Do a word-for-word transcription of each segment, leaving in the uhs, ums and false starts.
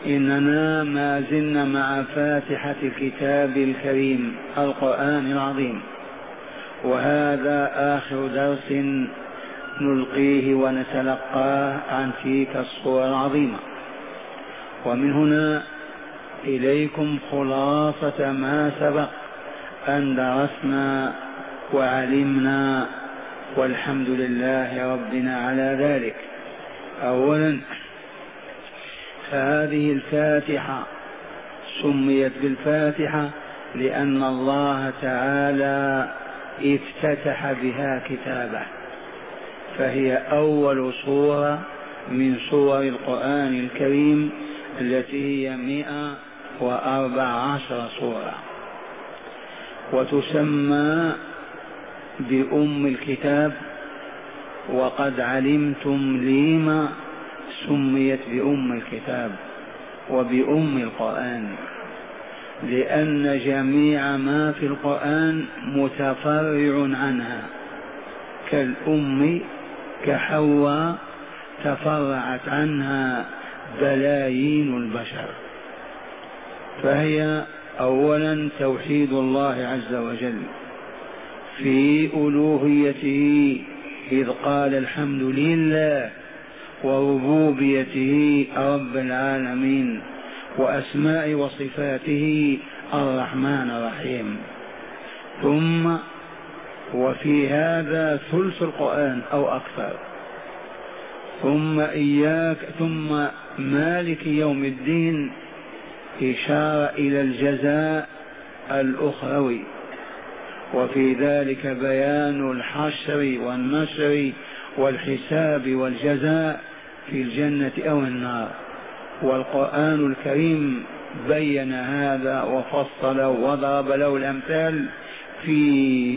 إننا ما زلنا مع فاتحة الكتاب الكريم القرآن العظيم، وهذا آخر درس نلقيه ونتلقاه عن تلك الصورة العظيمة. ومن هنا إليكم خلاصة ما سبق أن درسنا وعلمنا، والحمد لله ربنا على ذلك. أولا، فهذه الفاتحة سميت بالفاتحة لأن الله تعالى افتتح بها كتابه، فهي أول سورة من سور القرآن الكريم التي هي مئة وأربع عشر سورة، وتسمى بأم الكتاب. وقد علمتم لما سميت بأم الكتاب وبأم القرآن، لأن جميع ما في القرآن متفرع عنها، كالأم كحواء تفرعت عنها بلايين البشر. فهي أولا توحيد الله عز وجل في ألوهيته، إذ قال الحمد لله، وربوبيته رب العالمين، وأسماء وصفاته الرحمن الرحيم. ثم وفي هذا ثلث القرآن أو أكثر. ثم إياك ثم مالك يوم الدين، إشارة إلى الجزاء الأخروي، وفي ذلك بيان الحشر والنشر والحساب والجزاء في الجنة أو النار. والقرآن الكريم بين هذا وفصل وضرب له الأمثال في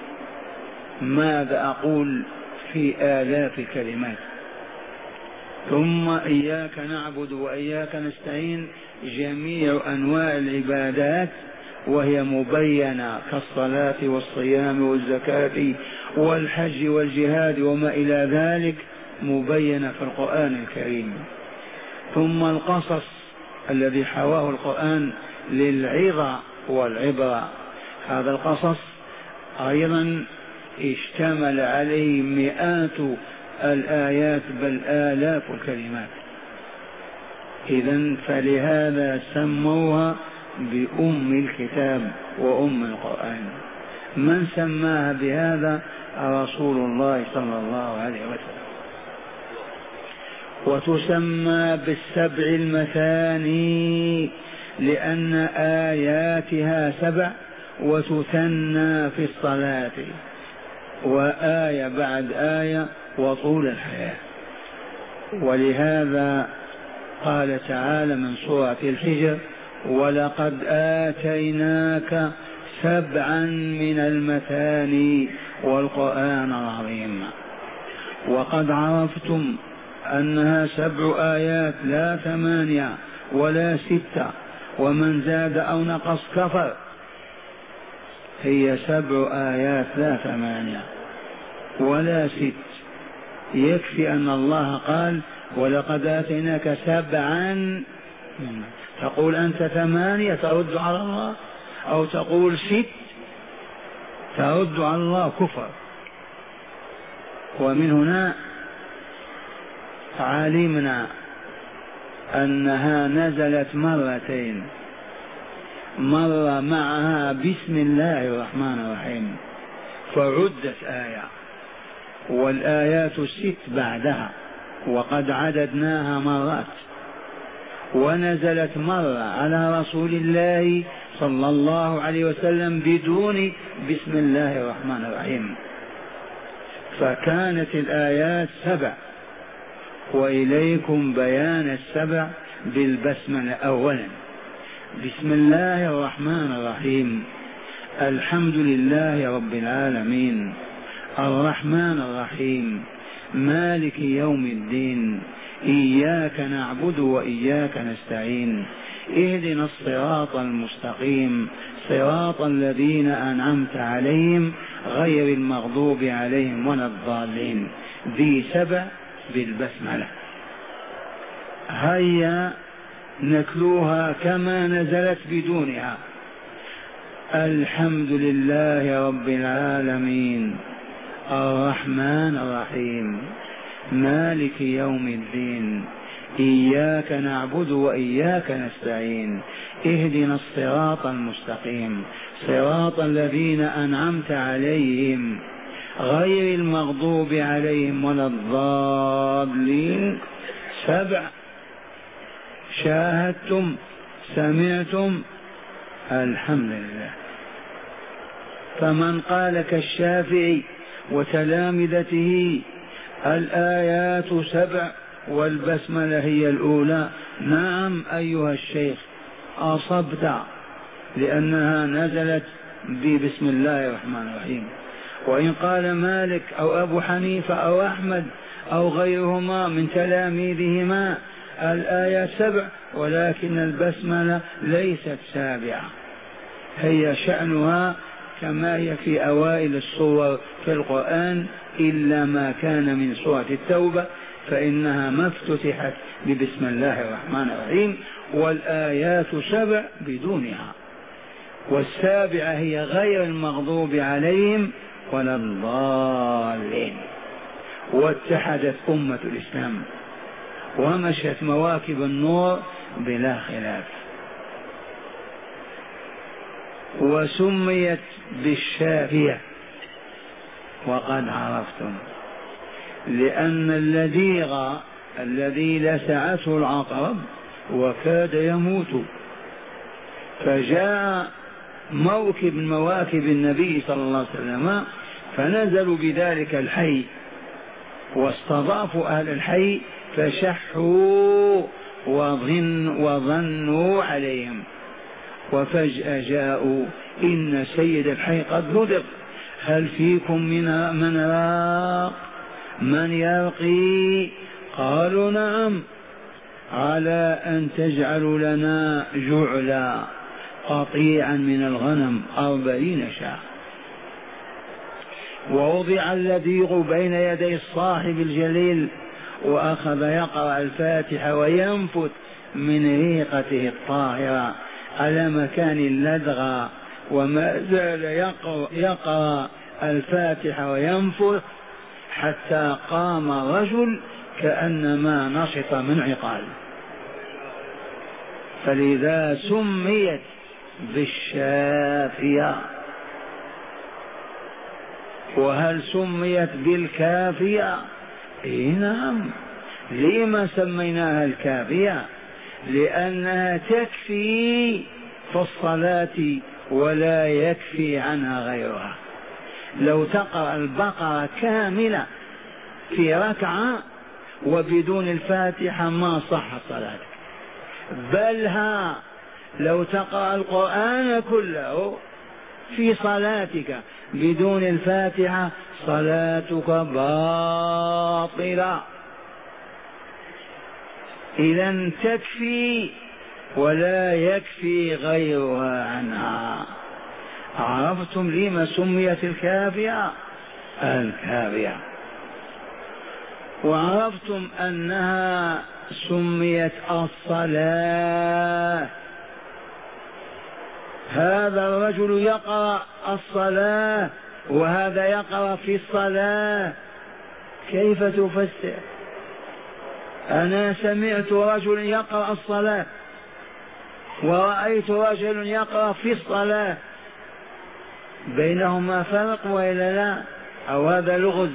ماذا أقول في آلاف الكلمات. ثم إياك نعبد وإياك نستعين، جميع أنواع العبادات وهي مبينة كالصلاة والصيام والزكاة والحج والجهاد وما إلى ذلك، مبينة في القرآن الكريم. ثم القصص الذي حواه القرآن للعظة والعبرة، هذا القصص أيضا اشتمل عليه مئات الآيات بل آلاف الكلمات. إذن فلهذا سموها بأم الكتاب وأم القرآن. من سماها بهذا؟ رسول الله صلى الله عليه وسلم. وتسمى بالسبع المثاني لأن آياتها سبع، وتثنى في الصلاة، وآية بعد آية وطول الحياة. ولهذا قال تعالى من سورة الحجر: ولقد آتيناك سبعا من المثاني والقرآن العظيم. وقد عرفتم أنها سبع آيات لا ثمانية ولا ستة، ومن زاد أو نقص كفر. هي سبع آيات لا ثمانية ولا ست. يكفي أن الله قال: ولقد آتيناك سبعا. تقول أنت ثمانية ترد على الله، أو تقول ست ترد على الله، كفر. ومن هنا علمنا أنها نزلت مرتين، مرة معها بسم الله الرحمن الرحيم فعدت آية، والآيات الست بعدها وقد عددناها مرات. ونزلت مرة على رسول الله صلى الله عليه وسلم بدون بسم الله الرحمن الرحيم، فكانت الآيات سبع. وإليكم بيان السبع بالبسملة. أولا بسم الله الرحمن الرحيم، الحمد لله رب العالمين الرحمن الرحيم مالك يوم الدين إياك نعبد وإياك نستعين اهدنا الصراط المستقيم صراط الذين أنعمت عليهم غير المغضوب عليهم ولا الضالين. ذي سبع بالبسملة. هيا نتلوها كما نزلت بدونها. الحمد لله رب العالمين الرحمن الرحيم مالك يوم الدين إياك نعبد وإياك نستعين اهدنا الصراط المستقيم صراط الذين أنعمت عليهم غير المغضوب عليهم ولا الضالين. سبع. شاهدتم سمعتم الحمد لله. فمن قال كالشافعي وتلامذته الآيات سبع والبسملة هي الأولى، نعم أيها الشيخ أصبت، لأنها نزلت ببسم الله الرحمن الرحيم. وإن قال مالك أو أبو حنيفة أو أحمد أو غيرهما من تلاميذهما الآيات سبع، ولكن البسملة ليست سابعة، هي شأنها كما هي في أوائل السور في القرآن، إلا ما كان من سورة التوبة فإنها ما افتتحت ببسم الله الرحمن الرحيم، والآيات سبع بدونها، والسابعة هي غير المغضوب عليهم ولا الضالين. واتحدت أمة الإسلام ومشت مواكب النور بلا خلاف. وسميت بالشافية وقد عرفتم، لأن اللديغ الذي لسعته العقرب وكاد يموت، فجاء موكب من مواكب النبي صلى الله عليه وسلم فنزلوا بذلك الحي واستضافوا أهل الحي فشحوا وظن وظنوا عليهم، وفجأة جاءوا إن سيد الحي قد لدغ، هل فيكم من من راق من يرقي؟ قالوا نعم، على أن تجعلوا لنا جعلا قطيعا من الغنم أربعين شاة. ووضع اللديغ بين يدي الصاحب الجليل وأخذ يقرأ الفاتحة وينفث من ريقته الطاهرة على مكان اللدغة، وما زال يقرأ, يقرأ الفاتحة وينفث حتى قام رجل كأنما نشط من عقال. فلذا سميت بالشافية. وهل سميت بالكافية؟ إيه نعم. لما سميناها الكافية؟ لأنها تكفي في الصلاة ولا يكفي عنها غيرها. لو تقرأ البقرة كاملة في ركعة وبدون الفاتحة ما صح صلاتك، بل ها لو تقرأ القرآن كله في صلاتك بدون الفاتحة صلاتك باطلة. إذن تكفي ولا يكفي غيرها عنها. عرفتم لما سميت الكافية؟ الكافية. وعرفتم أنها سميت الصلاة. هذا الرجل يقرأ الصلاة وهذا يقرأ في الصلاة، كيف تفسر؟ أنا سمعت رجل يقرأ الصلاة ورأيت رجل يقرأ في الصلاة، بينهما فرق وإلا لا؟ أو هذا لغز؟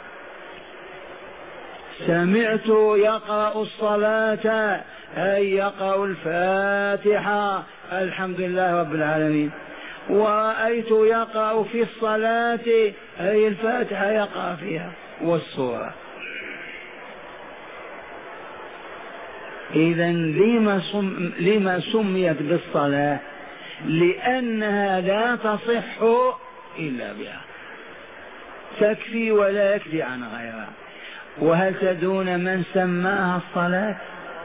سمعت يقرأ الصلاة أي يقرأ الفاتحة الحمد لله رب العالمين، ورأيت يقرأ في الصلاة أي الفاتحة يقرأ فيها والسورة. إذن لما, سم لما سميت بالصلاة؟ لأنها لا تصح إلا بها، تكفي ولا يكفي عن غيرها. وهل تدون من سماها الصلاة؟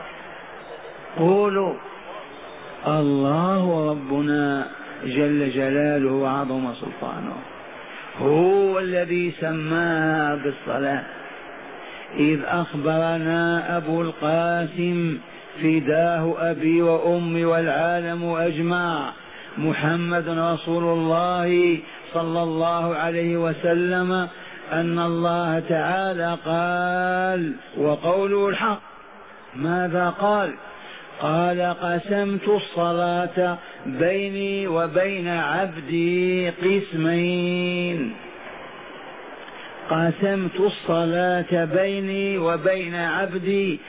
قولوا الله ربنا جل جلاله وعظم سلطانه، هو الذي سماها بالصلاة، إذ أخبرنا أبو القاسم فداه أبي وأمي والعالم أجمع، محمد رسول الله صلى الله عليه وسلم، أن الله تعالى قال وقوله الحق. ماذا قال؟ قال قسمت الصلاة بيني وبين عبدي قسمين، قسمت الصلاة بيني وبين عبدي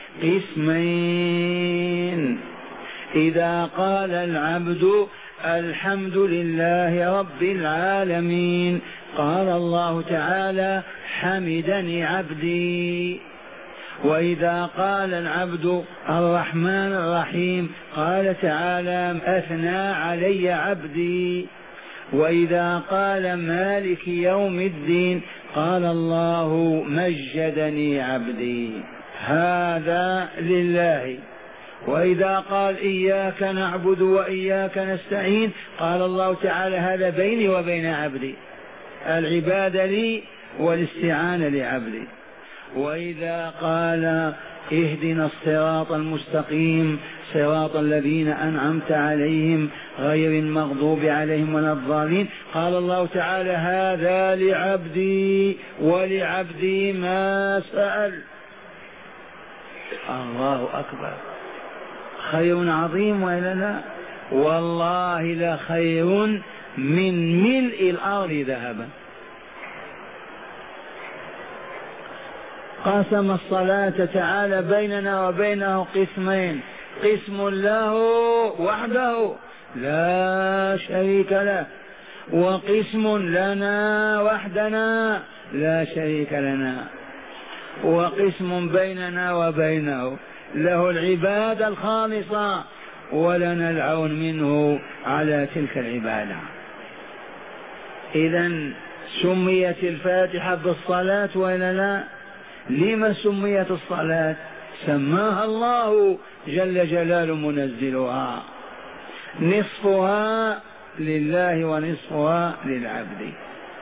قسمين. إذا قال العبد الحمد لله رب العالمين قال الله تعالى حمدني عبدي. وإذا قال العبد الرحمن الرحيم قال تعالى أثنى علي عبدي. وإذا قال مالك يوم الدين قال الله مجدني عبدي. هذا لله. وإذا قال إياك نعبد وإياك نستعين قال الله تعالى هذا بيني وبين عبدي، العبادة لي والاستعانة لعبدي. وإذا قال اهدنا الصراط المستقيم صراط الذين أنعمت عليهم غير المغضوب عليهم ولا الضالين قال الله تعالى هذا لعبدي ولعبدي ما سأل. الله أكبر، خير عظيم وإلا لا؟ والله لخير من ملء الأرض ذهبا. قسم الصلاة تعالى بيننا وبينه قسمين، قسم له وحده لا شريك له، وقسم لنا وحدنا لا شريك لنا، وقسم بيننا وبينه له العبادة الخالصة ولنا العون منه على تلك العبادة. إذن سميت الفاتحة بالصلاة ولا لا؟ لما سميت الصلاة؟ سماها الله جل جلاله منزلها، نصفها لله ونصفها للعبد.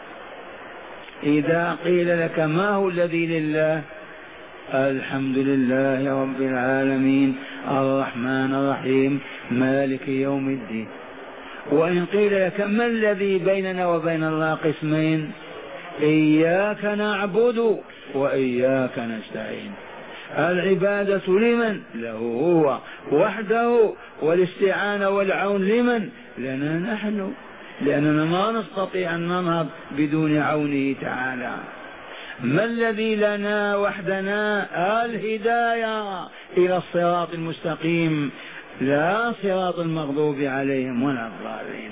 إذا قيل لك ما هو الذي لله؟ الحمد لله رب العالمين الرحمن الرحيم مالك يوم الدين. وإن قيل لك ما الذي بيننا وبين الله؟ قسمين، إياك نعبد وإياك نستعين. العبادة لمن؟ له هو وحده، والاستعانة والعون لمن؟ لنا نحن، لأننا ما نستطيع أن ننهض بدون عونه تعالى. ما الذي لنا وحدنا؟ الهداية إلى الصراط المستقيم، لا صراط المغضوب عليهم ولا الضالين.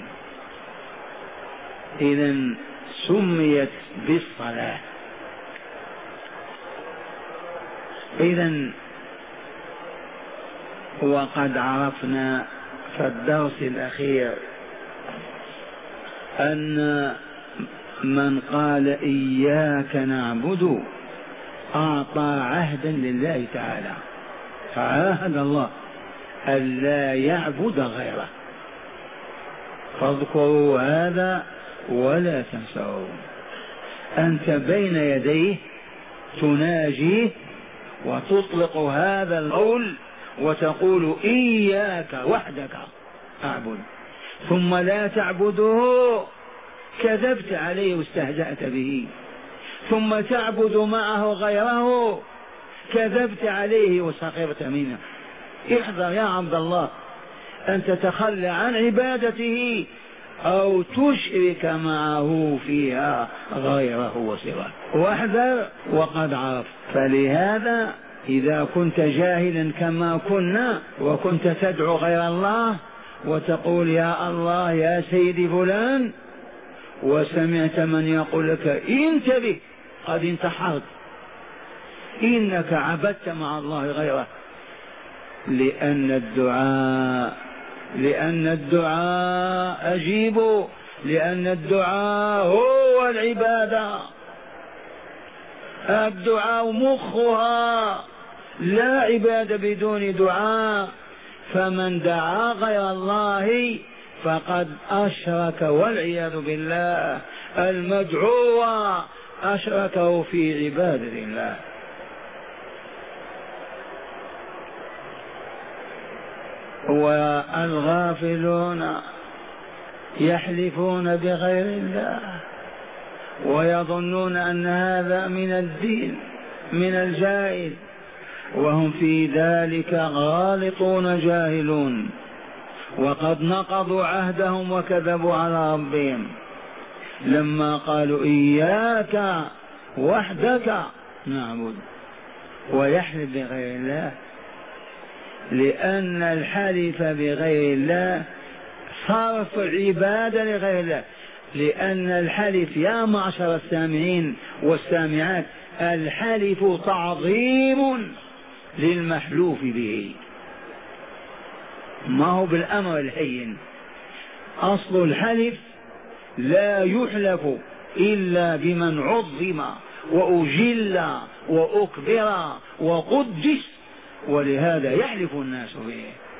إذن سميت بالصلاة. إذن وقد عرفنا في الدرس الأخير أن من قال إياك نعبد أعطى عهدا لله تعالى، فعاهد الله ألا يعبد غيره، فاذكروا هذا ولا تنسوا. أنت بين يديه تناجيه وتطلق هذا القول وتقول إياك وحدك أعبد، ثم لا تعبده كذبت عليه واستهزأت به، ثم تعبد معه غيره كذبت عليه وسخرت منه. احذر يا عبد الله أن تتخلى عن عبادته أو تشرك معه فيها غيره وسواه، واحذر وقد عرف. فلهذا إذا كنت جاهلا كما كنا وكنت تدعو غير الله وتقول يا الله يا سيدي فلان، وسمعت من يقول لك انتبه قد انتحرت إنك عبدت مع الله غيره، لأن الدعاء لأن الدعاء أجيب، لأن الدعاء هو العبادة، الدعاء مخها، لا عبادة بدون دعاء. فمن دعا غير الله فقد أشرك والعياذ بالله، المدعو أشركه في عبادة الله. والغافلون يحلفون بغير الله ويظنون أن هذا من الدين من الجائز، وهم في ذلك غالطون جاهلون، وقد نقضوا عهدهم وكذبوا على ربهم لما قالوا إياك وحدك نعبد، ويحلف بغير الله، لأن الحلف بغير الله صرف العبادة لغير الله. لأن الحلف يا معشر السامعين والسامعات، الحلف تعظيم للمحلوف به، ما هو بالأمر الهين. أصل الحلف لا يحلف إلا بمن عظم وأجل وأكبر وقدس، ولهذا يحلف الناس به.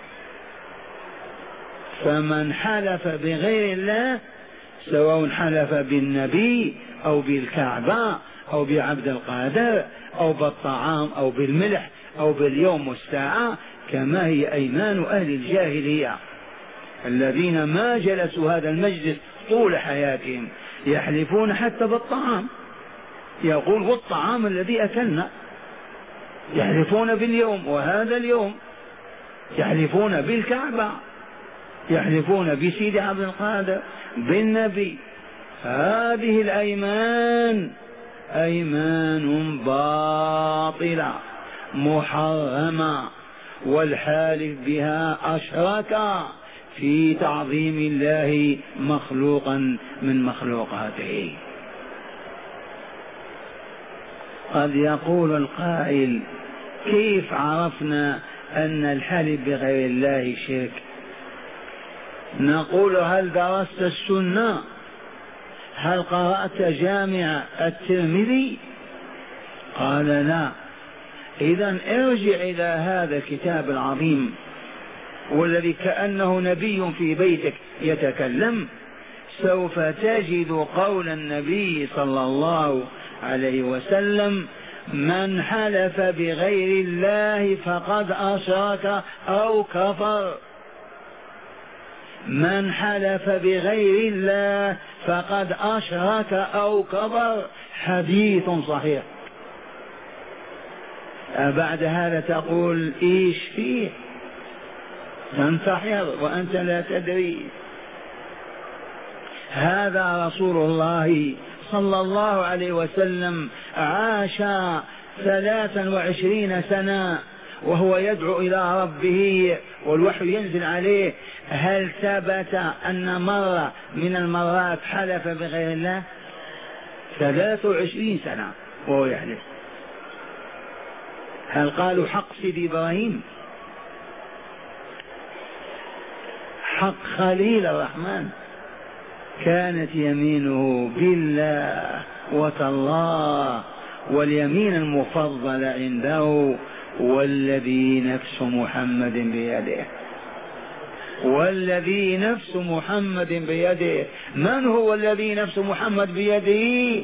فمن حلف بغير الله سواء حلف بالنبي أو بالكعبة أو بعبد القادر أو بالطعام أو بالملح أو باليوم والساعة، كما هي أيمان أهل الجاهلية الذين ما جلسوا هذا المجلس طول حياتهم، يحلفون حتى بالطعام، يقول والطعام الذي أكلنا، يحلفون باليوم وهذا اليوم، يحلفون بالكعبة، يحلفون بسيد عبد القادر، بالنبي. هذه الأيمان أيمان باطلة محرمة، والحالف بها أشرك في تعظيم الله مخلوقا من مخلوقاته. قد يقول القائل كيف عرفنا أن الحلف بغير الله شرك؟ نقول هل درست السنة؟ هل قرأت جامع الترمذي؟ قال لا. إذن ارجع إلى هذا الكتاب العظيم والذي كأنه نبي في بيتك يتكلم، سوف تجد قول النبي صلى الله عليه وسلم: من حلف بغير الله فقد أشرك أو كفر. من حلف بغير الله فقد أشرك أو كفر، حديث صحيح. بعد هذا تقول إيش فيه؟ تنتحر وأنت لا تدري. هذا رسول الله صلى الله عليه وسلم عاش ثلاثا وعشرين سنة وهو يدعو إلى ربه والوحي ينزل عليه. هل ثبت أن مرة من المرات حلف بغير الله؟ ثلاث وعشرين سنة وهو يحلف. هل قالوا حق سيدي إبراهيم، حق خليل الرحمن، كانت يمينه بالله وتالله، واليمين المفضلة عنده والذي نفس محمد بيده، والذي نفس محمد بيده. من هو الذي نفس محمد بيده؟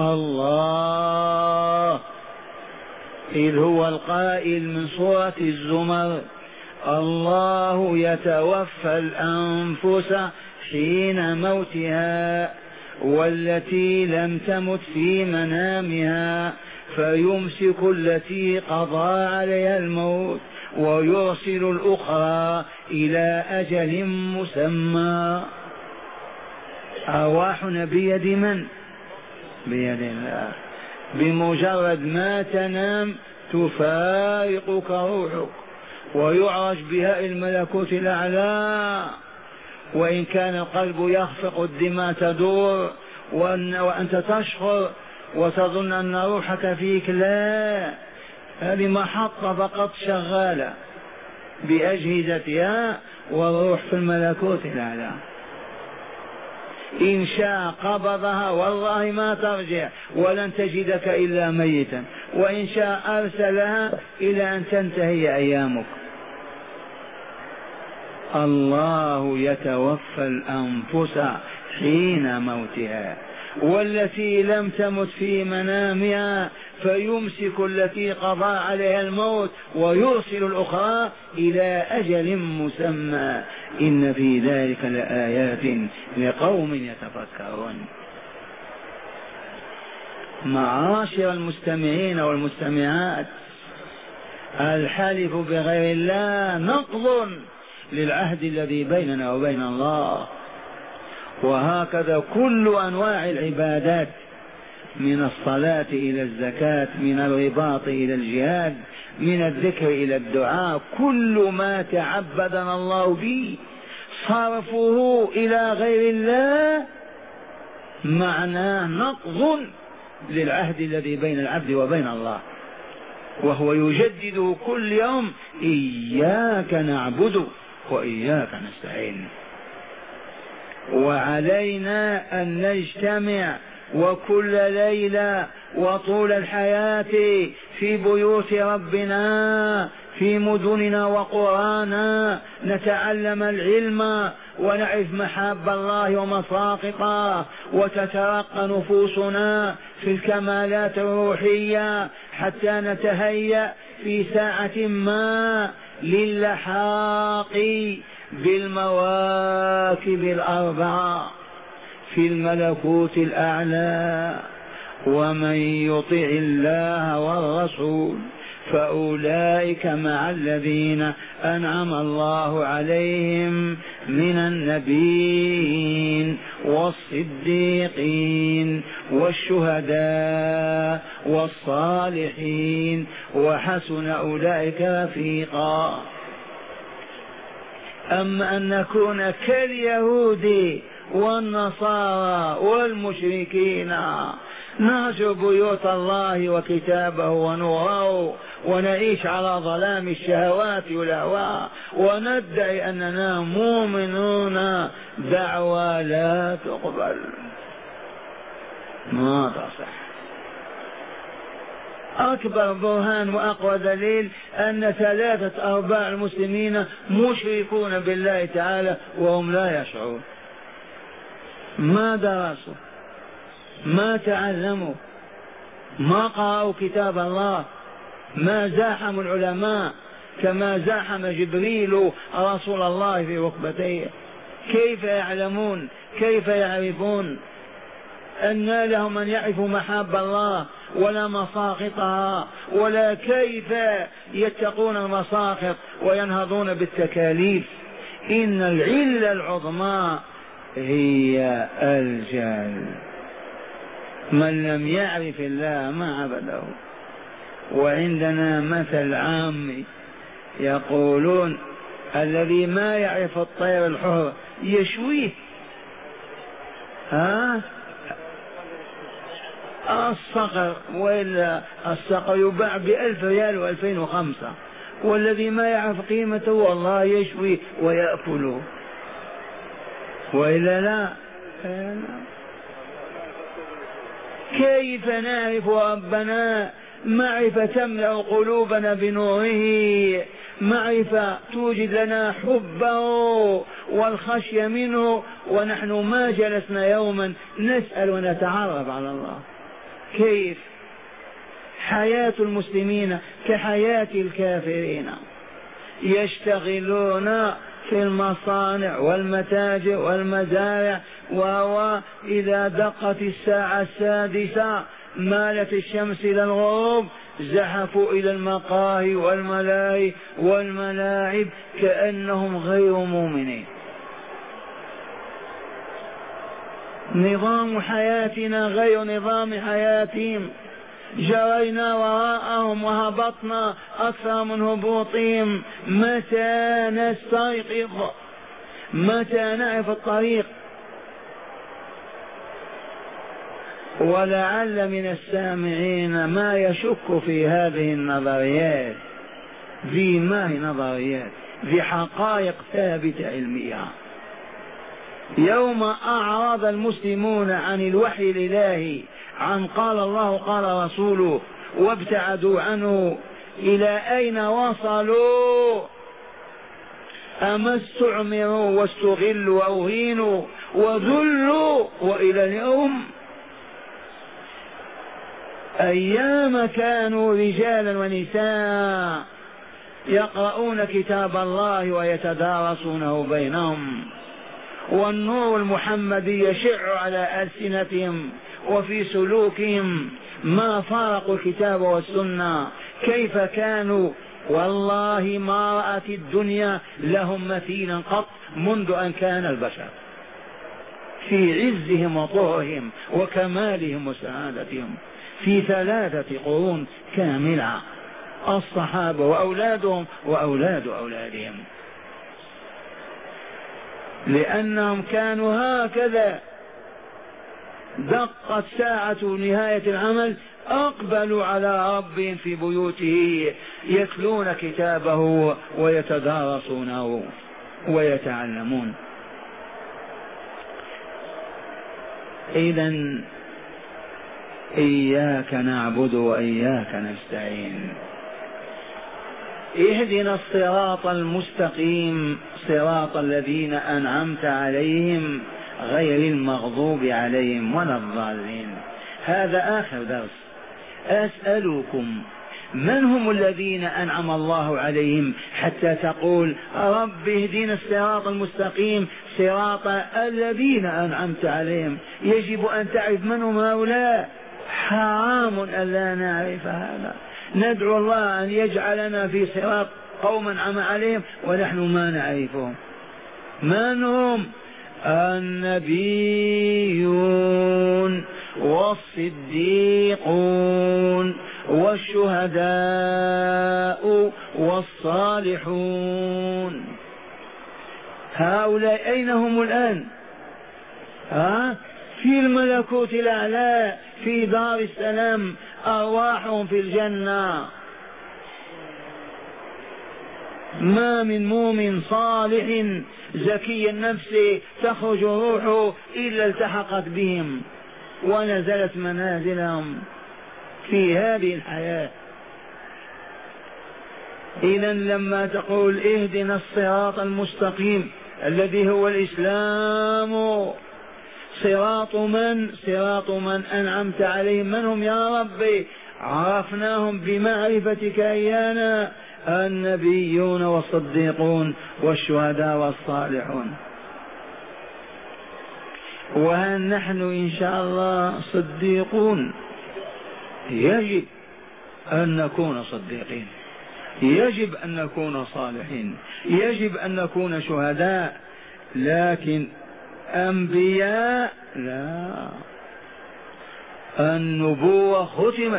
الله، إذ هو القائل من سورة الزمر: الله يتوفى الأنفس حين موتها والتي لم تمت في منامها فيمسك التي قضى عليها الموت ويرسل الأخرى إلى أجل مسمى. أرواحنا بيد من؟ بيد الله. بمجرد ما تنام تفارقك روحك ويعرج بها الملكوت الأعلى، وإن كان القلب يخفق الدماء تدور وأنت تشعر وتظن أن روحك فيك، لا، هذه محطة فقط شغالة بأجهزتها والروح في الملكوت الأعلى. إن شاء قبضها والله ما ترجع ولن تجدك إلا ميتا، وإن شاء أرسلها إلى أن تنتهي أيامك. الله يتوفى الأنفس حين موتها والتي لم تمت في منامها فيمسك التي قضى عليها الموت ويرسل الأخرى إلى أجل مسمى. إن في ذلك لآيات لقوم يتفكرون. معاشر المستمعين والمستمعات، الحلف بغير الله نقض للعهد الذي بيننا وبين الله، وهكذا كل أنواع العبادات، من الصلاة إلى الزكاة، من الرباط إلى الجهاد، من الذكر إلى الدعاء، كل ما تعبدنا الله به صرفه إلى غير الله معناه نقض للعهد الذي بين العبد وبين الله، وهو يجدده كل يوم: إياك نعبد وإياك نستعين. وعلينا أن نجتمع وكل ليلة وطول الحياة في بيوت ربنا في مدننا وقرانا نتعلم العلم ونعرف محاب الله ومساقطه، وتترقى نفوسنا في الكمالات الروحية حتى نتهيأ في ساعة ما للحاق بالمواكب الأربعة في الملكوت الأعلى. ومن يطع الله والرسول فأولئك مع الذين أنعم الله عليهم من النبيين والصديقين والشهداء والصالحين وحسن أولئك رفيقا. أما أن نكون كاليهود والنصارى والمشركين نهجر بيوت الله وكتابه ونوره ونعيش على ظلام الشهوات والأهواء وندعي أننا مؤمنون، دعوى لا تقبل، ما تصح. أكبر برهان وأقوى دليل أن ثلاثة أرباع المسلمين مشركون بالله تعالى وهم لا يشعرون، ما درسوا، ما تعلموا، ما قرأوا كتاب الله، ما زاحموا العلماء كما زاحم جبريل رسول الله في ركبتيه. كيف يعلمون؟ كيف يعرفون؟ أن لهم من يعرف محاب الله ولا مساقطها، ولا كيف يتقون المساقط وينهضون بالتكاليف. إن العلة العظمى هي الجهل. من لم يعرف الله ما عبده. وعندنا مثل عام يقولون: الذي ما يعرف الطير الحر يشويه. ها الصقر، وإلا الصقر يباع بألف ريال وألفين وخمسة، والذي ما يعرف قيمته والله يشوي ويأكله، وإلا لا. كيف نعرف ربنا؟ معرفة تملأ قلوبنا بنوره، معرفة توجد لنا حبه والخشية منه، ونحن ما جلسنا يوما نسأل ونتعرف على الله. كيف؟ حياة المسلمين كحياة الكافرين، يشتغلون في المصانع والمتاجر والمزارع، وهو إذا دقت الساعة السادسة مالت الشمس إلى الغروب زحفوا إلى المقاهي والملاهي والملاعب كأنهم غير مؤمنين. نظام حياتنا غير نظام حياتهم، جرينا وراءهم وهبطنا أكثر من هبوطهم. متى نستيقظ؟ متى نعرف الطريق؟ ولعل من السامعين ما يشك في هذه النظريات. في ما هي نظريات؟ في حقائق ثابتة علمية. يوم أعرض المسلمون عن الوحي الإلهي، عن قال الله قال رسوله، وابتعدوا عنه، إلى أين وصلوا؟ أما استعمروا واستغلوا وأهينوا وذلوا، وإلى اليوم أيام كانوا رجالا ونساء يقرؤون كتاب الله ويتدارسونه بينهم، والنور المحمدي يشع على ألسنتهم وفي سلوكهم، ما فارقوا الكتاب والسنة. كيف كانوا؟ والله ما رأت الدنيا لهم مثيلا قط منذ أن كان البشر، في عزهم وطهرهم وكمالهم وسعادتهم في ثلاثة قرون كاملة، الصحابة وأولادهم وأولاد أولادهم، لأنهم كانوا هكذا. دقت ساعة نهاية العمل أقبلوا على ربهم في بيوته يتلون كتابه ويتدارسونه ويتعلمون. إذن إياك نعبد وإياك نستعين. اهدنا الصراط المستقيم صراط الذين أنعمت عليهم غير المغضوب عليهم ولا الضالين. هذا آخر درس. أسألكم من هم الذين أنعم الله عليهم حتى تقول رب اهدنا الصراط المستقيم صراط الذين أنعمت عليهم؟ يجب أن تعرف من هم هؤلاء، حرام أن لا نعرف هذا. ندعو الله أن يجعلنا في صراط قوم أنعم عليهم ونحن ما نعرفهم. من هم؟ النبيون والصديقون والشهداء والصالحون. هؤلاء أين هم الآن؟ ها؟ في الملكوت الأعلى في دار السلام، أرواحهم في الجنة. ما من مؤمن صالح زكي النفس تخرج روحه إلا التحقت بهم ونزلت منازلهم في هذه الحياة. إذا لما تقول اهدنا الصراط المستقيم الذي هو الإسلام، صراط من؟ صراط من أنعمت عليهم. من هم يا ربي؟ عرفناهم بمعرفتك إيانا، النبيون والصديقون والشهداء والصالحون. وهل نحن إن شاء الله صديقون؟ يجب أن نكون صديقين، يجب أن نكون صالحين، يجب أن نكون شهداء، لكن أنبياء لا. النبوة ختمت،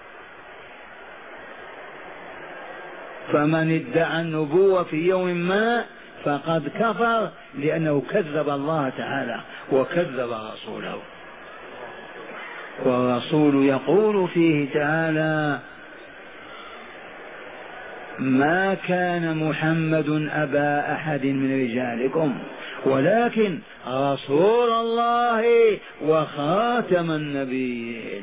فمن ادعى النبوة في يوم ما فقد كفر، لأنه كذب الله تعالى وكذب رسوله. والرسول يقول فيه تعالى: ما كان محمد أبا أحد من رجالكم ولكن رسول الله وخاتم النبيين.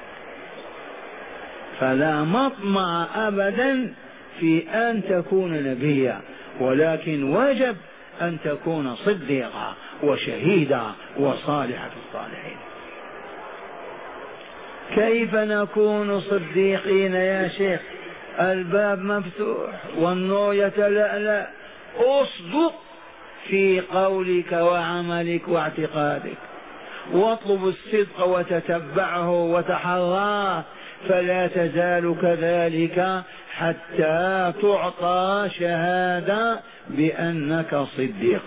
فلا مطمع أبدا في أن تكون نبيا، ولكن وجب أن تكون صديقا وشهيدا وصالحا في الصالحين. كيف نكون صديقين يا شيخ؟ الباب مفتوح والنور يتلألأ. اصدق في قولك وعملك واعتقادك، واطلب الصدق وتتبعه وتحراه، فلا تزال كذلك حتى تعطى شهادة بأنك صديق.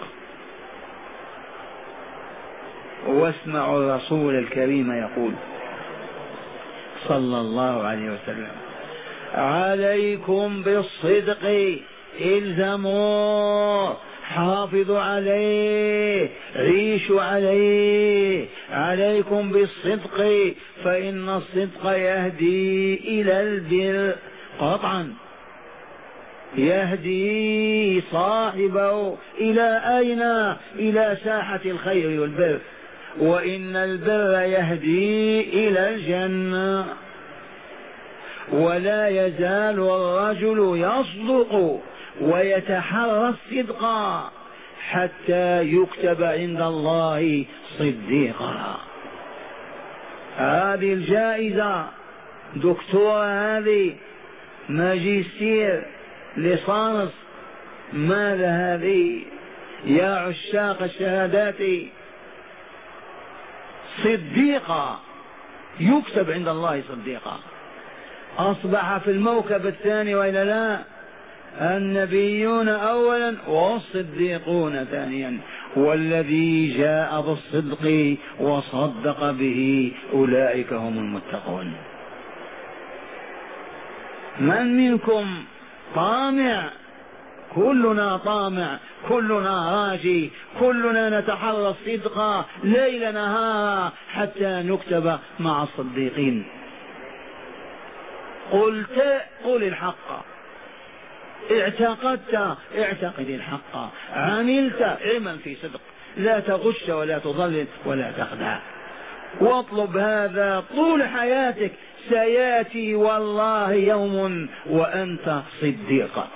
واسمعوا الرسول الكريم يقول صلى الله عليه وسلم: عليكم بالصدق، الزموا، حافظوا عليه، عيشوا عليه. عليكم بالصدق فإن الصدق يهدي إلى البر قطعا، يهدي صاحبه إلى أين؟ إلى ساحة الخير والبر. وإن البر يهدي إلى الجنة. ولا يزال الرجل يصدق ويتحرى الصدق حتى يكتب عند الله صديقا. هذه الجائزة دكتورة هذه، ماجستير، ليسانس، ماذا هذه؟ يا عشاق الشهادات، صديقة يكتب عند الله صديقة، أصبح في الموكب الثاني وإلا لا؟ النبيون أولا والصديقون ثانيا، والذي جاء بالصدق وصدق به أولئك هم المتقون. من منكم طامع؟ كلنا طامع، كلنا راجي، كلنا نتحرى الصدق ليل نهارا حتى نكتب مع الصديقين. قلت قل الحق، اعتقدت اعتقد الحق، عملت اعمل في صدق، لا تغش ولا تضلل ولا تخدع، واطلب هذا طول حياتك. سياتي والله يوم وأنت صديق،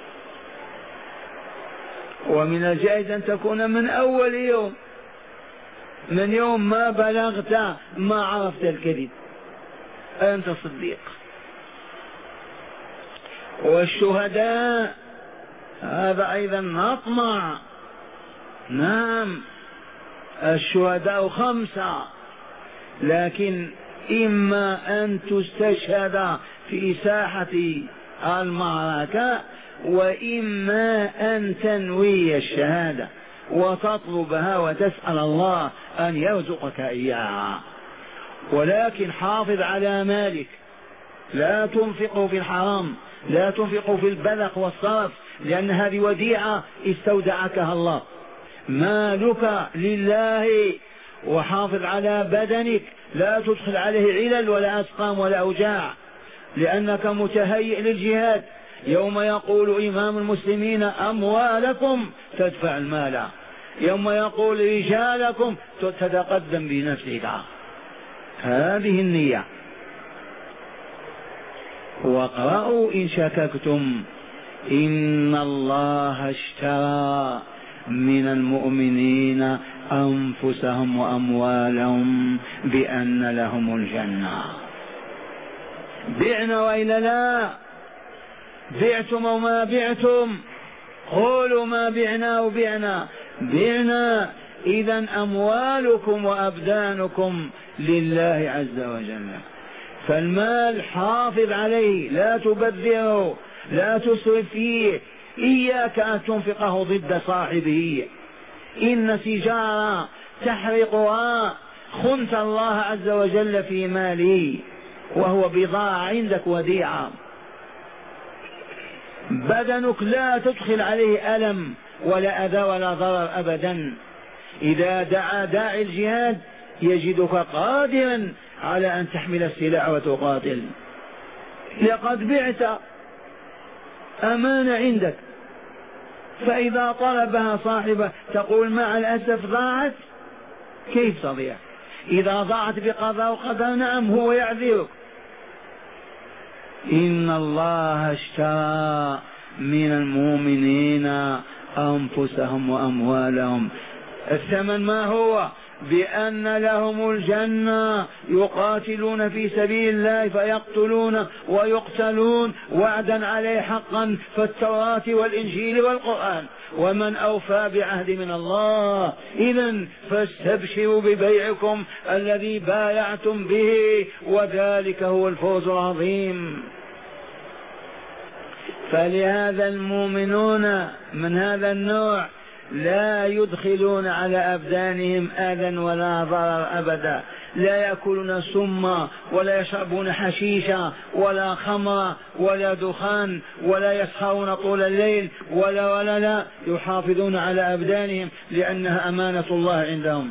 ومن الجائز أن تكون من أول يوم، من يوم ما بلغت ما عرفت الكذب أنت صديق. والشهداء هذا أيضا نطمع. نعم الشهداء خمسة، لكن إما أن تستشهد في ساحة المعركة، وإما أن تنوي الشهادة وتطلبها وتسأل الله أن يرزقك إياها. ولكن حافظ على مالك، لا تنفقه في الحرام، لا تنفقه في البذخ والصرف، لأن هذه وديعة استودعكها الله. مالك لله. وحافظ على بدنك، لا تدخل عليه علل ولا أسقام ولا أوجاع، لأنك متهيئ للجهاد. يوم يقول إمام المسلمين أموالكم تدفع المال، يوم يقول رجالكم تتقدم بنفسك. هذه النية. واقرأوا إن شككتم إن الله اشترى من المؤمنين أنفسهم وأموالهم بأن لهم الجنة. بعنا وإلا لا؟ بعتم وما بعتم؟ قولوا ما بعنا وبعنا. بعنا. إذن أموالكم وأبدانكم لله عز وجل. فالمال حافظ عليه، لا تبذره، لا تسرف فيه. إياك أن تنفقه ضد صاحبه. إن سجارة تحرقها خنت الله عز وجل في ماله، وهو بضاعة عندك وديعة. بدنك لا تدخل عليه ألم ولا أذى ولا ضرر أبدا. إذا دعا داعي الجهاد يجدك قادرا على أن تحمل السلاح وتقاتل. لقد بعت أمانة عندك، فإذا طلبها صاحبه تقول مع الأسف ضاعت. كيف تضيع؟ إذا ضاعت بقضاء وقدر نعم هو يعذرك. إن الله اشترى من المؤمنين أنفسهم وأموالهم. الثمن ما هو؟ بأن لهم الجنة، يقاتلون في سبيل الله فيقتلون ويقتلون وعدا عليه حقا في التوراة والإنجيل والقرآن، ومن أوفى بعهد من الله. إذن فاستبشروا ببيعكم الذي بايعتم به، وذلك هو الفوز العظيم. فلهذا المؤمنون من هذا النوع لا يدخلون على أبدانهم آذى ولا ضرر أبدا، لا يأكلون سما ولا يشربون حشيشا ولا خمر ولا دخان ولا يسهرون طول الليل ولا ولا لا، يحافظون على أبدانهم لأنها أمانة الله عندهم.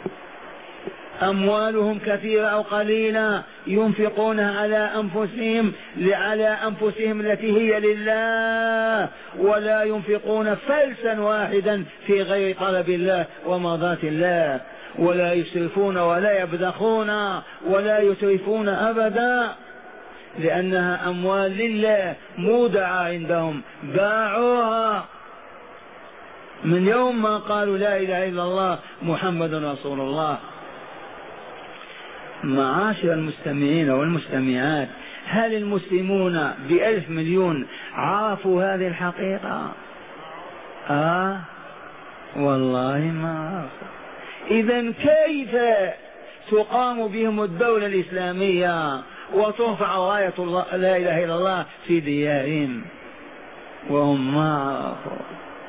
أموالهم كثيرة أو قليلة ينفقونها على أنفسهم على أنفسهم التي هي لله، ولا ينفقون فلسا واحدا في غير طلب الله ومرضاة الله، ولا يسرفون ولا يبذخون ولا يترفون أبدا، لأنها أموال لله مودعة عندهم، باعوها من يوم ما قالوا لا إله إلا الله محمد رسول الله. معاشر المستمعين والمستمعات، هل المسلمون بألف مليون عرفوا هذه الحقيقة؟ آه والله ما عرفوا. إذن كيف تقام بهم الدولة الإسلامية وترفع راية لا إله إلا الله في ديارهم وهم ما عرفوا؟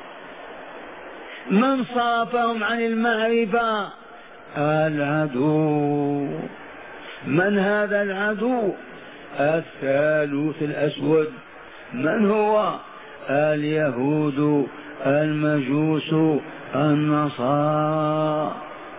من صرفهم عن المعرفة؟ العدو. من هذا العدو؟ الثالوث الأسود. من هو؟ اليهود، المجوس، النصارى.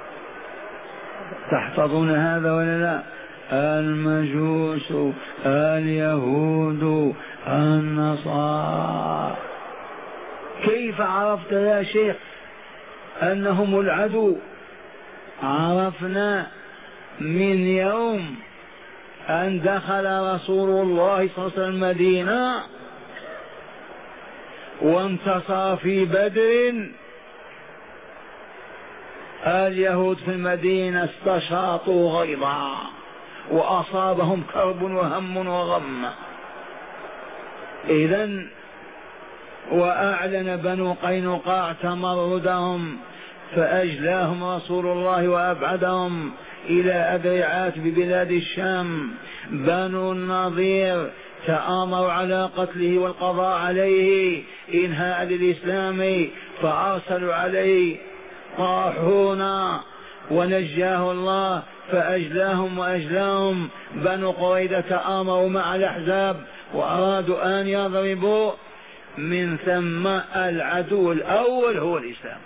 تحفظون هذا ولا لا؟ المجوس، اليهود، النصارى. كيف عرفت يا شيخ أنهم العدو؟ عرفنا من يوم أن دخل رسول الله صلى الله عليه وسلم المدينة وانتصر في بدر. اليهود في المدينة استشاطوا غيظا وأصابهم كرب وهم وغم. إذن وأعلن بنو قينقاع تمردهم فأجلاهم رسول الله وأبعدهم إلى أدرعات ببلاد الشام. بنو النضير تآمروا على قتله والقضاء عليه إنهاء للإسلام، فأرسلوا عليه طاحون ونجاه الله فأجلاهم وأجلاهم. بنو قريظة تآمروا مع الأحزاب وأرادوا أن يضربوا. من ثم العدو الأول هو الإسلام.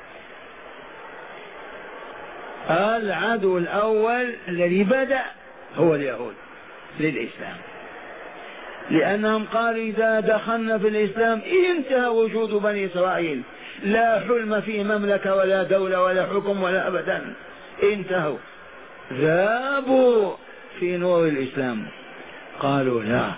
العدو الأول الذي بدأ هو اليهود للإسلام، لأنهم قالوا إذا دخلنا في الإسلام انتهى وجود بني إسرائيل، لا حلم في مملكة ولا دولة ولا حكم ولا أبدا، انتهوا. ذابوا في نور الإسلام. قالوا لا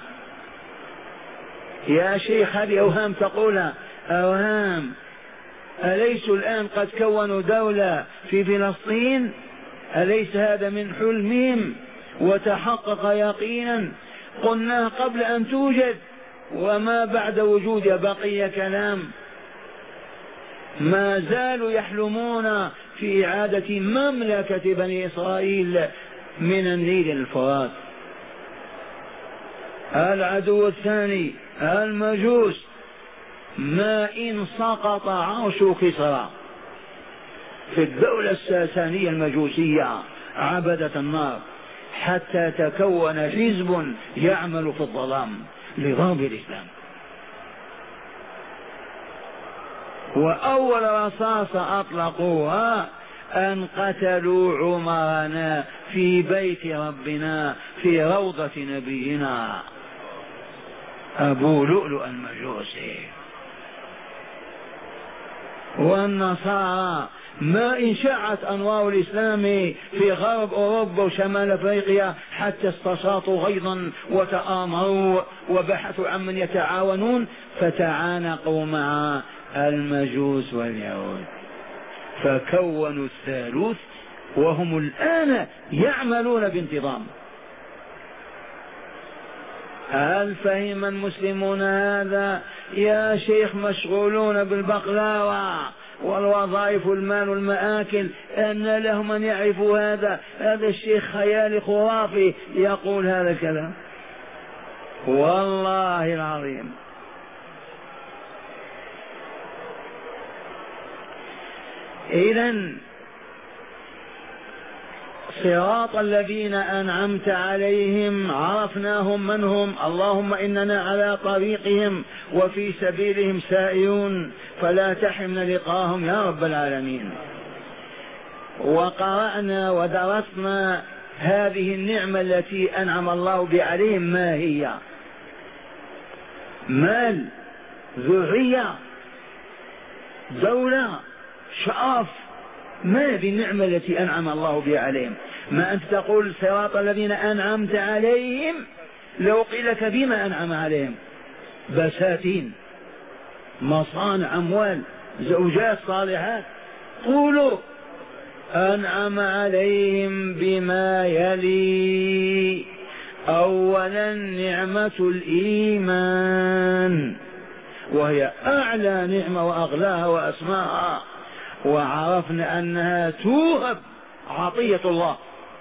يا شيخ هذه أوهام تقولها، أوهام. أليسوا الآن قد كونوا دولة في فلسطين؟ أليس هذا من حلمهم وتحقق يقينا؟ قلناه قبل أن توجد وما بعد وجودها بقي كلام. ما زالوا يحلمون في إعادة مملكة بني إسرائيل من النيل الفرات. العدو الثاني المجوس. ما إن سقط عرش كسرى في الدولة الساسانية المجوسية عبدة النار حتى تكون حزب يعمل في الظلام لضرب الإسلام. وأول رصاصة أطلقوها أن قتلوا عمرنا في بيت ربنا في روضة نبينا أبو لؤلؤ المجوسي. والنصارى ما إن شعت أنوار الإسلام في غرب أوروبا وشمال أفريقيا حتى استشاطوا غيظا وتآمروا وبحثوا عن من يتعاونون فتعانقوا مع المجوس واليهود فكونوا الثالوث، وهم الآن يعملون بانتظام. هل فهم المسلمون هذا؟ يا شيخ مشغولون بالبقلاوة والوظائف والمال والمآكل، أن لهم أن يعرفوا هذا؟ هذا الشيخ خيالي خرافي يقول هذا الكلام والله العظيم. إذن صراط الذين أنعمت عليهم عرفناهم من هم. اللهم إننا على طريقهم وفي سبيلهم سائرون فلا تحرمنا لقاهم يا رب العالمين. وقرأنا ودرسنا هذه النعمة التي أنعم الله بها عليهم. ما هي؟ مال، ذرية، دولة، شرف. ما هذه النعمة التي أنعم الله بها عليهم؟ ما أنت تقول صراط الذين أنعمت عليهم، لو قيل لك بما أنعم عليهم؟ بساتين، مصانع، أموال، زوجات صالحات. قولوا أنعم عليهم بما يلي أولا نعمة الإيمان، وهي أعلى نعمة وأغلاها وأسماها، وعرفنا أنها توهب عطية الله،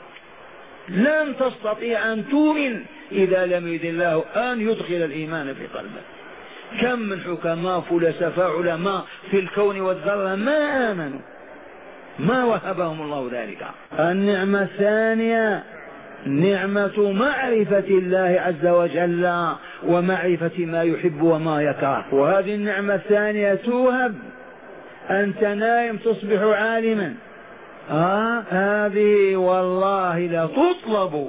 لن تستطيع أن تؤمن إذا لم يرد الله أن يدخل الإيمان في قلبك. كم من حكماء فلسفاء علماء في الكون والذرة ما آمنوا، ما وهبهم الله ذلك. النعمة الثانية نعمة معرفة الله عز وجل ومعرفة ما يحب وما يكره، وهذه النعمة الثانية توهب. أنت نائم تصبح عالما، آه هذه والله لا تطلب،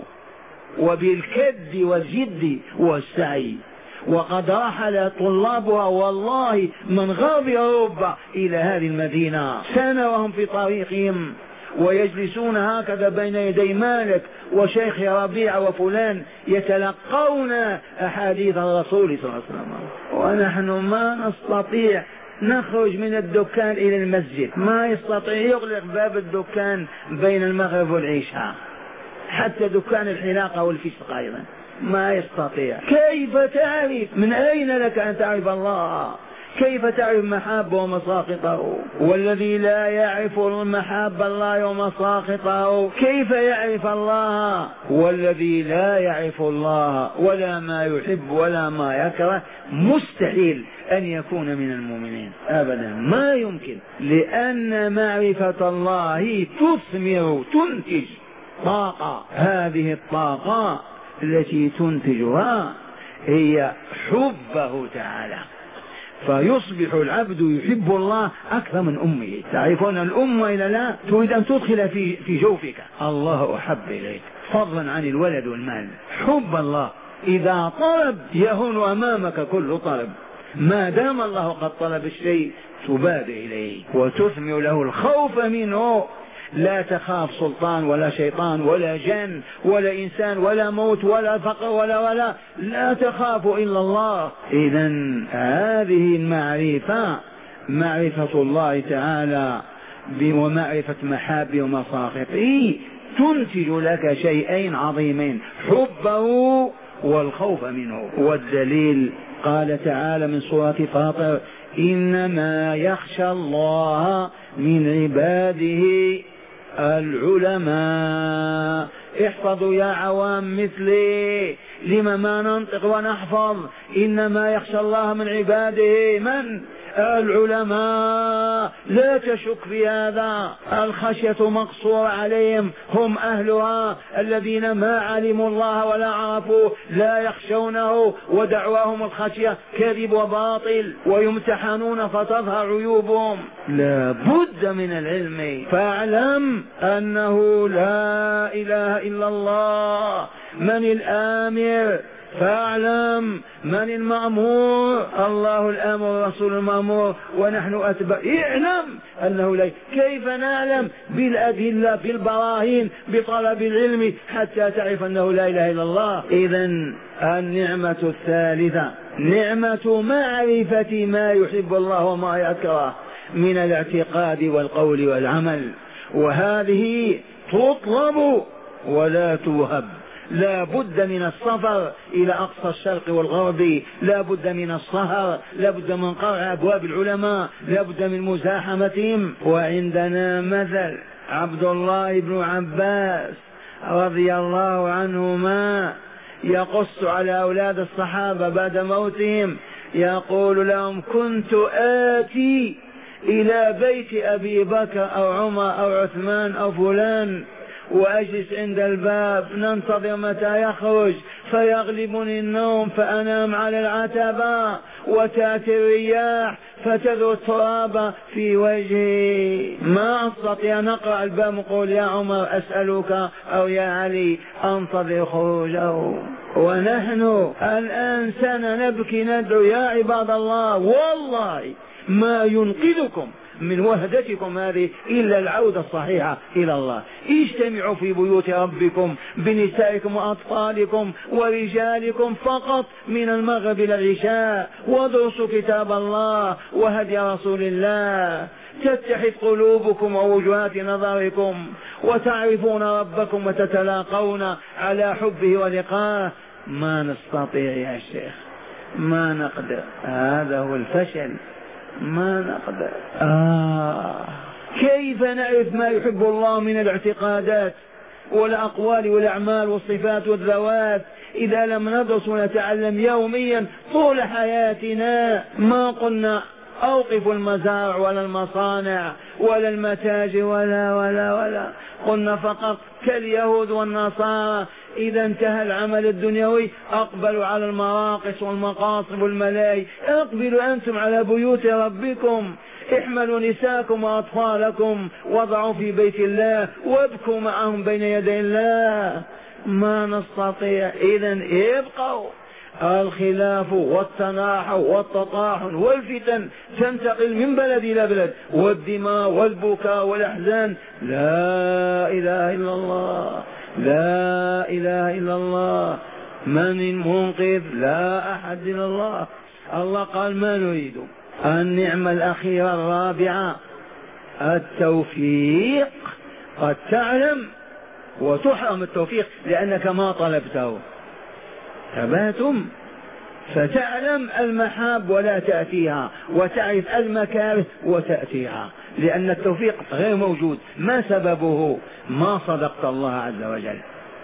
وبالكد والجد والسعي، وقد رحل طلابها والله من غرب أوروبا إلى هذه المدينة سنة وهم في طريقهم، ويجلسون هكذا بين يدي مالك وشيخ ربيع وفلان يتلقون أحاديث الرسول صلى الله عليه وسلم، ونحن ما نستطيع نخرج من الدكان إلى المسجد، ما يستطيع يغلق باب الدكان بين المغرب والعشاء، حتى دكان الحلاقة والفسق أيضا ما يستطيع. كيف تعرف؟ من أين لك أن تعرف الله؟ كيف تعرف محابه ومساقطه؟ والذي لا يعرف المحاب الله ومساقطه كيف يعرف الله؟ والذي لا يعرف الله ولا ما يحب ولا ما يكره مستحيل أن يكون من المؤمنين أبدا، ما يمكن، لأن معرفة الله تثمر تنتج طاقة، هذه الطاقة التي تنتجها هي حبه تعالى، فيصبح العبد يحب الله أكثر من أمه. تعرفون الأم إلى لا تريد أن تدخل في في جوفك الله أحب إليك فضلا عن الولد والمال. حب الله إذا طلب يهون أمامك كل طلب، ما دام الله قد طلب الشيء تبادر إليه وتثمر له الخوف منه. لا تخاف سلطان ولا شيطان ولا جن ولا إنسان ولا موت ولا فقر ولا ولا لا تخاف إلا الله. إذن هذه المعرفة معرفة الله تعالى ومعرفة محابه ومساقطه تنتج لك شيئين عظيمين، حبه والخوف منه. والدليل قال تعالى من سورة فاطر إنما يخشى الله من عباده العلماء. احفظوا يا عوام مثلي، لما ما ننطق ونحفظ؟ إنما يخشى الله من عباده من؟ العلماء. لا تشك في هذا، الخشية مقصورة عليهم، هم أهلها الذين ما علموا الله ولا عرفوه لا يخشونه، ودعواهم الخشية كذب وباطل، ويمتحنون فتظهر عيوبهم. لا بد من العلم، فاعلم أنه لا إله إلا الله. من الآمر؟ فاعلم من المأمور؟ الله الآمر رسول المأمور ونحن أتبع. اعلم أنه لا. كيف نعلم؟ بالأدلة بالبراهين بطلب العلم حتى تعرف أنه لا إله إلا الله. إذن النعمة الثالثة نعمة معرفة ما يحب الله وما يكره من الاعتقاد والقول والعمل، وهذه تطلب ولا توهب. لا بد من السفر إلى أقصى الشرق والغرب، لا بد من السهر، لا بد من قرع أبواب العلماء، لا بد من مزاحمتهم. وعندنا مثل عبد الله بن عباس رضي الله عنهما يقص على أولاد الصحابة بعد موتهم، يقول لهم كنت آتي إلى بيت أبي بكر أو عمر أو عثمان أو فلان وأجلس عند الباب ننتظر متى يخرج، فيغلبني النوم فأنام على العتبة، وتأتي الرياح فتذر التراب في وجهي، ما أستطيع أن أقرأ الباب وقول يا عمر أسألك أو يا علي، أنتظر خروجه. ونحن الآن سنة نبكي ندعو يا عباد الله والله ما ينقذكم من وهدتكم هذه إلا العودة الصحيحة إلى الله. اجتمعوا في بيوت ربكم بنسائكم وأطفالكم ورجالكم فقط من المغرب إلى العشاء، ودرسوا كتاب الله وهدي رسول الله، تتحد قلوبكم ووجهات نظركم، وتعرفون ربكم وتتلاقون على حبه ولقائه. ما نستطيع يا شيخ، ما نقدر، هذا هو الفشل، ما نقدر. آه كيف نعرف ما يحب الله من الاعتقادات والأقوال والأعمال والصفات والذوات إذا لم ندرس ونتعلم يوميا طول حياتنا؟ ما قلنا أوقفوا المزارع ولا المصانع ولا المتاجر ولا ولا ولا، قلنا فقط كاليهود والنصارى إذا انتهى العمل الدنيوي أقبلوا على المراقص والمقاصب والملاهي. اقبلوا أنتم على بيوت ربكم، احملوا نساءكم وأطفالكم وضعوا في بيت الله وابكوا معهم بين يدي الله. ما نستطيع. إذن ابقوا. الخلاف والتناحر والتطاحن والفتن تنتقل من بلد إلى بلد، والدماء والبكاء والأحزان. لا إله إلا الله، لا إله إلا الله. من المنقذ؟ لا أحد إلا الله. الله قال ما نريد. النعمة الأخيرة الرابعة التوفيق. قد تعلم وتحرم التوفيق لأنك ما طلبته. تباتم فتعلم المحاب ولا تأتيها، وتعرف المكاره وتأتيها، لأن التوفيق غير موجود. ما سببه؟ ما صدقت الله عز وجل.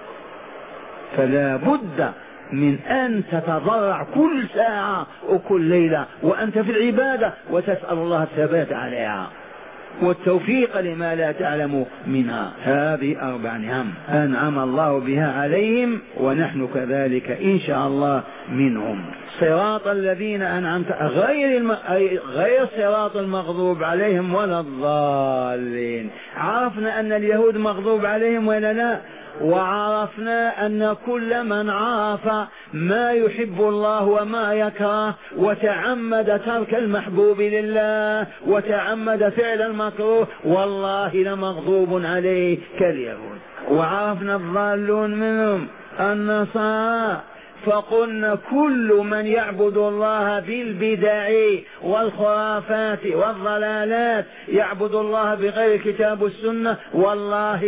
فلا بد من أن تتضرع كل ساعة وكل ليلة وأنت في العبادة وتسأل الله الثبات عليها والتوفيق لما لا تعلم منها. هذه أربع نعم أنعم الله بها عليهم ونحن كذلك إن شاء الله منهم. صراط الذين أنعمت غير الم... غير صراط المغضوب عليهم ولا الضالين. عرفنا أن اليهود مغضوب عليهم ولا لا؟ وعرفنا أن كل من عرف ما يحب الله وما يكره وتعمد ترك المحبوب لله وتعمد فعل المكروه والله لمغضوب عليه كاليهود. وعرفنا الضالون منهم النصارى، فقلنا كل من يعبد الله بالبدع والخرافات والضلالات، يعبد الله بغير الكتاب والسنة، والله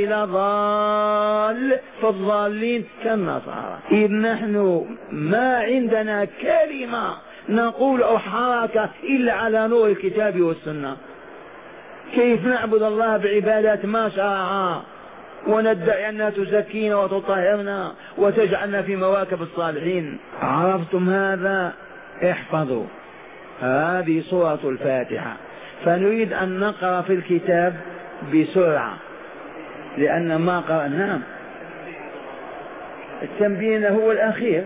لضال. فالضالين كالنصارى. إذ نحن ما عندنا كلمة نقول أو حركة إلا على نور الكتاب والسنة. كيف نعبد الله بعبادات ما شرعها وندعي أنها تزكينا وتطهرنا وتجعلنا في مواكب الصالحين؟ عرفتم هذا؟ احفظوا هذه سورة الفاتحة. فنريد أن نقرأ في الكتاب بسرعة لأن ما قرأناه. التنبيه هو الأخير.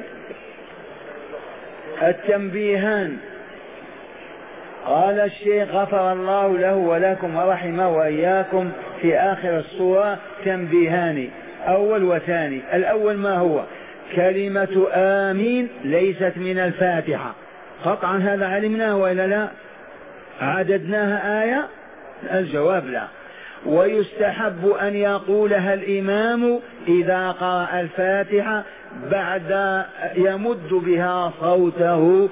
التنبيهان قال الشيخ غفر الله له ولكم ورحمه وإياكم في آخر السورة تنبيهان أول وثاني. الأول ما هو؟ كلمة آمين ليست من الفاتحة قطعا، هذا علمناه وإلا لا؟ عددناها آية؟ الجواب لا. ويستحب أن يقولها الإمام إذا قرأ الفاتحة بعد يمد بها صوته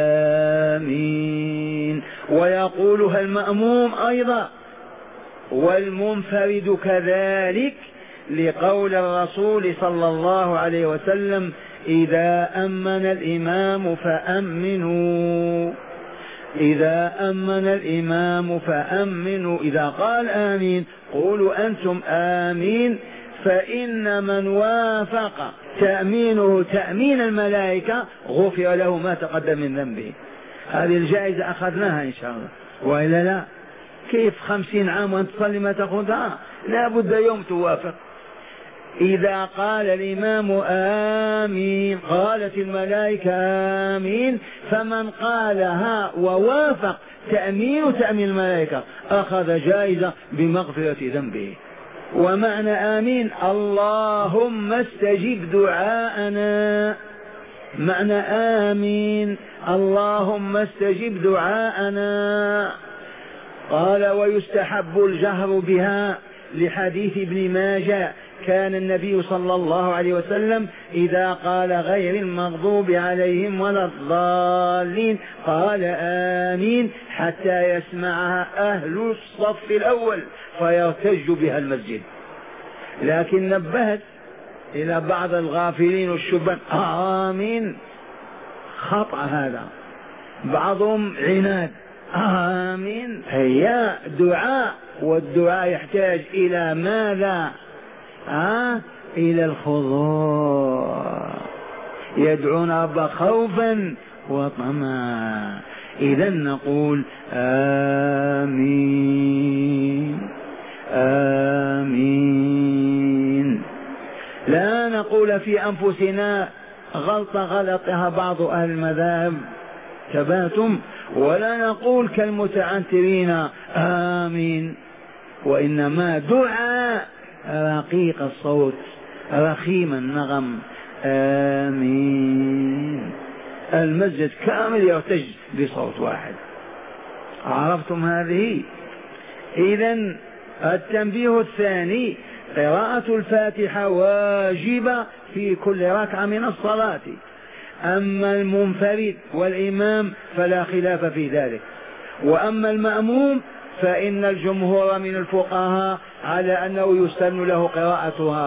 آمين، ويقولها المأموم أيضا والمنفرد كذلك، لقول الرسول صلى الله عليه وسلم إذا أمن الإمام فأمنوا، إذا أمن الإمام فأمنوا، إذا قال آمين قولوا أنتم آمين. فإن من وافق تأمينه تأمين الملائكة غفر له ما تقدم من ذنبه. هذه الجائزة أخذناها إن شاء الله وإلا لا؟ كيف خمسين عام وأنت تصلي ما تأخذها؟ لا بد يوم توافق. إذا قال الإمام آمين قالت الملائكة آمين، فمن قالها ووافق تأمين تأمين الملائكة أخذ جائزة بمغفرة ذنبه. ومعنى آمين اللهم استجب دعاءنا، معنى آمين اللهم استجب دعاءنا. قال ويستحب الجهر بها لحديث ابن ماجه كان النبي صلى الله عليه وسلم إذا قال غير المغضوب عليهم ولا الضالين قال آمين حتى يسمعها أهل الصف الأول فيرتج بها المسجد. لكن نبهت إلى بعض الغافلين والشبان آمين، خطأ هذا. بعضهم عناد، آمين هي دعاء، والدعاء يحتاج إلى ماذا؟ آه إلى الخضوع، يدعون رب خوفا وطمعا. إذا نقول آمين آمين، لا نقول في أنفسنا غلطة غلطها بعض أهل المذاهب تباتم، ولا نقول كالمتعنترين آمين، وإنما دعاء رقيق الصوت رخيم النغم آمين. المسجد كامل يرتج بصوت واحد. عرفتم هذه؟ إذن التنبيه الثاني: قراءة الفاتحة واجبة في كل ركعة من الصلاة. أما المنفرد والإمام فلا خلاف في ذلك، وأما المأموم فإن الجمهور من الفقهاء على أنه يسن له قراءتها.